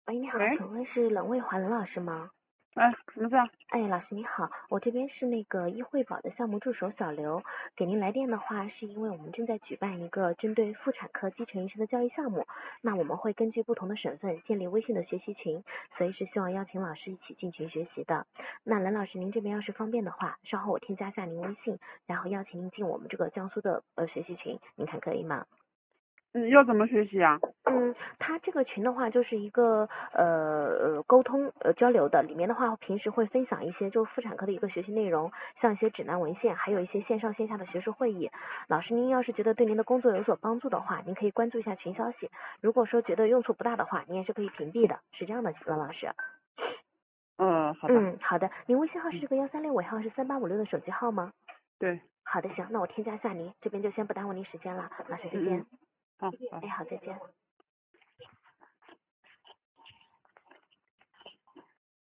喂，你好， 喂， 请问是冷卫华冷老师吗？ 哎，什么事啊？ 哎，老师你好，我这边是那个易惠宝的项目助手小刘，给您来电的话，是因为我们正在举办一个针对妇产科基层医生的教育项目，那我们会根据不同的省份建立微信的学习群，所以是希望邀请老师一起进群学习的。那冷老师您这边要是方便的话，稍后我添加一下您微信，然后邀请您进我们这个江苏的学习群，您看可以吗？ 要怎么学习啊？ 它这个群的话就是一个沟通交流的，里面的话平时会分享一些就妇产科的一个学习内容，像一些指南文献，还有一些线上线下的学术会议。老师您要是觉得对您的工作有所帮助的话，您可以关注一下群消息。如果说觉得用处不大的话，您也是可以屏蔽的，是这样的，冷老师。 好的。 好的，您微信号是嗯， 这个1365尾号是3856的手机号吗？ 对。 好的，行，那我添加一下您，这边就先不耽误您时间了，老师再见。 嗯嗯，好好。 哎，好，再见。